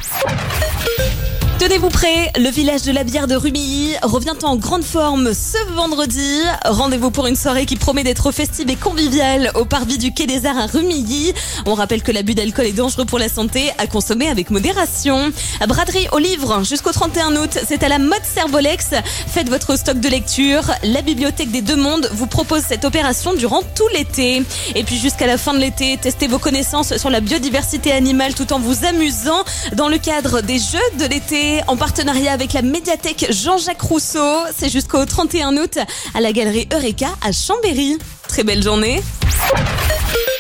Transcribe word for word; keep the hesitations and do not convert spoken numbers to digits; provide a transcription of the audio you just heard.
Tenez-vous prêts, le village de la bière de Rumilly revient en grande forme ce vendredi. Rendez-vous pour une soirée qui promet d'être festive et conviviale au parvis du Quai des Arts à Rumilly. On rappelle que l'abus d'alcool est dangereux pour la santé, à consommer avec modération. Braderie au livre jusqu'au trente et un août, c'est à la mode Servolex. Faites votre stock de lecture. La Bibliothèque des Deux Mondes vous propose cette opération durant tout l'été. Et puis jusqu'à la fin de l'été, testez vos connaissances sur la biodiversité animale tout en vous amusant dans le cadre des Jeux de l'été. En partenariat avec la médiathèque Jean-Jacques Rousseau. C'est jusqu'au trente et un août à la galerie Eureka à Chambéry. Très belle journée.